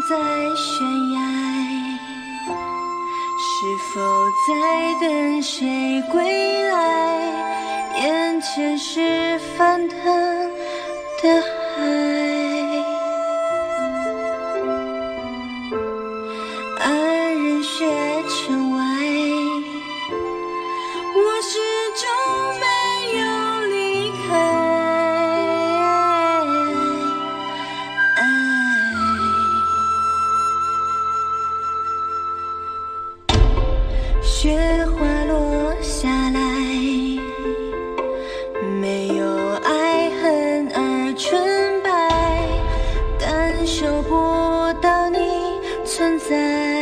在悬崖，是否在等谁归来？眼前是翻腾的海，安人雪城外，我始终没有离开。雪花落下来，没有爱恨而纯白，感受不到你存在。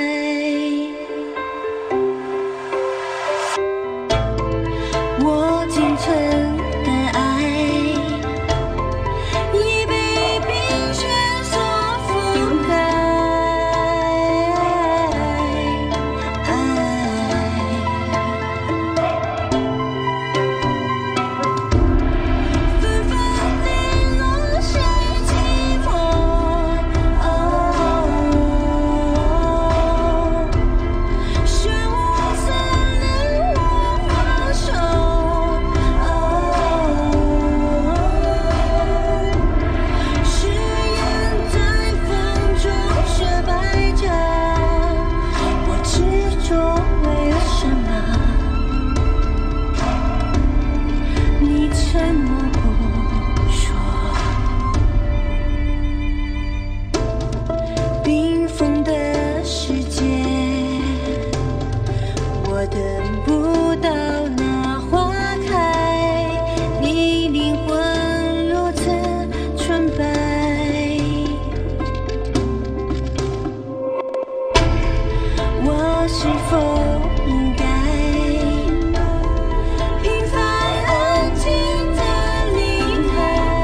我仅存的爱已被冰雪所覆盖。等不到那花开，你灵魂如此纯白。我是否应该平凡安静地离开？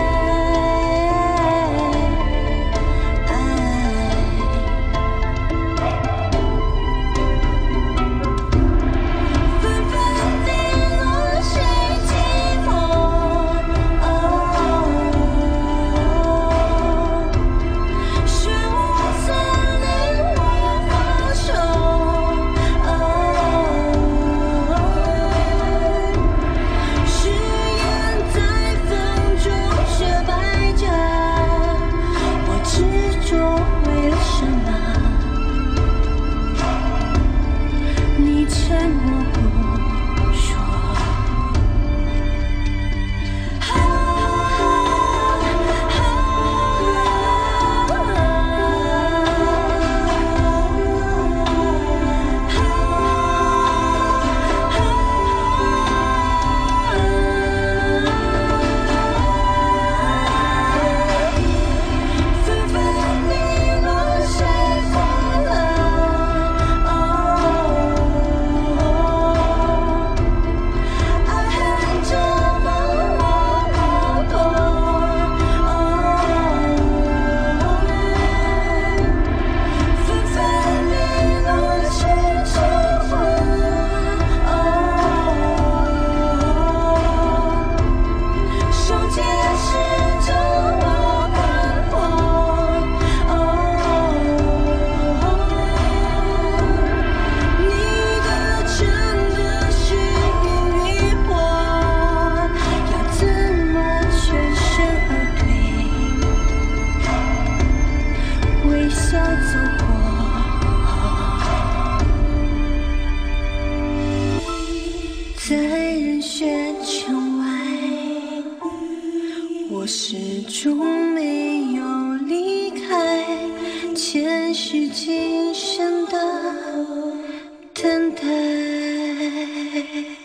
沉默不说。在人雪城外，我始终没有离开，前世今生的等待。